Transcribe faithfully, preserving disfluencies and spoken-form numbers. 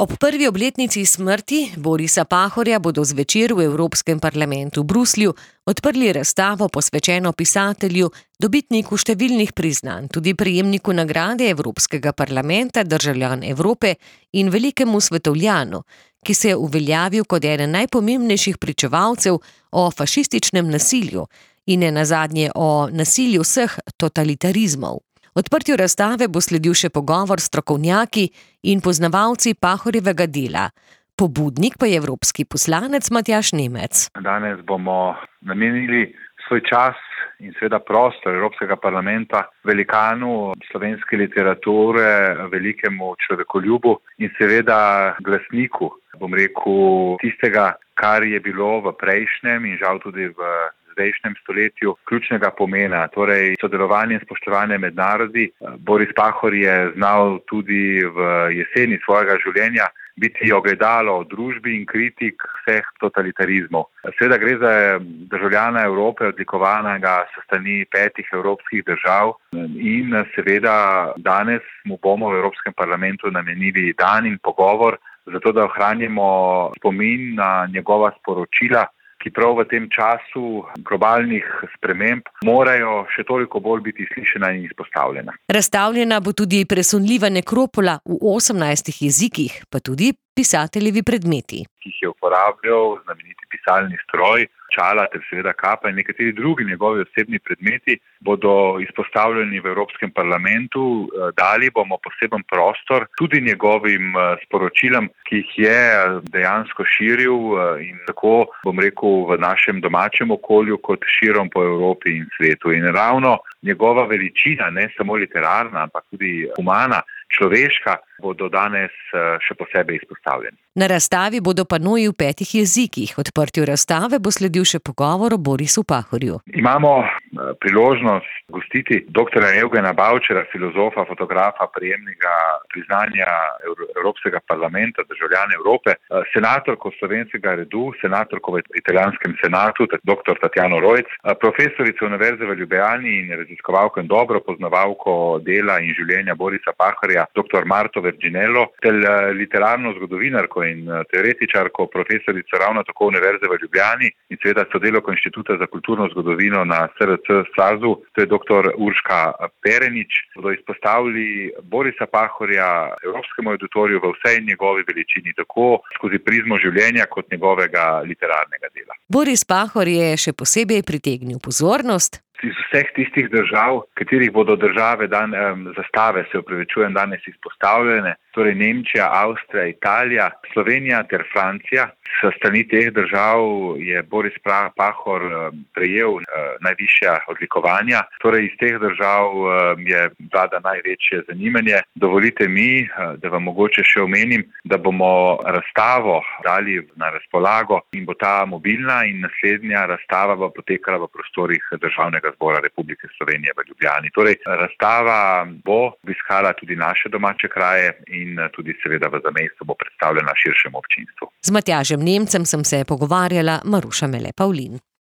Ob prvi obletnici smrti Borisa Pahorja bodo zvečer v Evropskem parlamentu v Bruslju odprli razstavo posvečeno pisatelju, dobitniku številnih priznanj, tudi prejemniku nagrade Evropskega parlamenta, državljan Evrope in velikemu svetovljanu, ki se je uveljavil kot eden najpomembnejših pričevalcev o fašističnem nasilju in nenazadnje o nasilju vseh totalitarizmov. Odprtju razstave bo sledil še pogovor s strokovnjaki in poznavalci Pahorjevega dela. Pobudnik pa je evropski poslanec Matjaž Nemec. Danes bomo namenili svoj čas in seveda prostor Evropskega parlamenta velikanu slovenske literature, velikemu človekoljubu in seveda glasniku, bom rekel, tistega, kar je bilo v prejšnjem in žal tudi v zdajšnjem stoletju ključnega pomena, torej sodelovanje in spoštovanje med narodi. Boris Pahor je znal tudi v jeseni svojega življenja biti ogledalo družbi in kritik vseh totalitarizmov. Seveda gre za državljana Evrope, odlikovanega s strani petih evropskih držav in seveda danes mu bomo v Evropskem parlamentu namenili dan in pogovor, zato da ohranimo spomin na njegova sporočila, ki prav v tem času globalnih sprememb morajo še toliko bolj biti slišana in izpostavljena. Razstavljena bo tudi presunljiva nekropola v osemnajstih jezikih, pa tudi pisateljevi predmeti, ki jih je uporabljal znameniti pisalni stroj, čala ter seveda kapa in nekateri drugi njegovi osebni predmeti bodo izpostavljeni v Evropskem parlamentu. Dali bomo poseben prostor tudi njegovim sporočilom, ki jih je dejansko širil in tako, bom rekel, v našem domačem okolju kot širom po Evropi in svetu. In ravno njegova veličina, ne samo literarna, ampak tudi humana, človeška, bodo danes še posebej izpostavljeni. Na razstavi bodo panoji v petih jezikih. Odprtju razstave bo sledil še pogovor o Borisu Pahorju. Imamo priložnost gostiti doktorja Evgena Bavčera, filozofa, fotografa, prejemnika priznanja Evropskega parlamenta, državljana Evrope, senatorko slovenskega redu, senatorko v italijanskem senatu, doktor Tatjano Rojc, profesorico Univerze v Ljubljani in raziskovalko in dobro poznavalko dela in življenja Borisa Pahorja, doktor Marto Verginello, ter literarno zgodovinarko in teoretičarko, profesorico ravno tako Univerze v Ljubljani in seveda sodelavko Inštituta za kulturno zgodovino na S R C SAZU, to je doktor Urška Perenič, bodo izpostavili Borisa Pahorja evropskemu auditoriju v vsej njegovi veličini, tako skozi prizmo življenja kot njegovega literarnega dela. Boris Pahor je še posebej pritegnil pozornost iz vseh tistih držav, katerih bodo države dan, zastave, se upravičujem, danes izpostavljene, torej Nemčija, Avstrija, Italija, Slovenija ter Francija. S strani teh držav je Boris Pahor prejel najvišja odlikovanja, torej iz teh držav je vlada največje zanimanje. Dovolite mi, da vam mogoče še omenim, da bomo razstavo dali na razpolago in bo ta mobilna in naslednja razstava bo potekala v prostorih Državnega zbora Republike Slovenije v Ljubljani. Torej, razstava bo obiskala tudi naše domače kraje in tudi seveda v zamejstvu bo predstavljena širšemu občinstvu. Z Matjažem Nemcem sem se pogovarjala Maruša Mele Pavlin.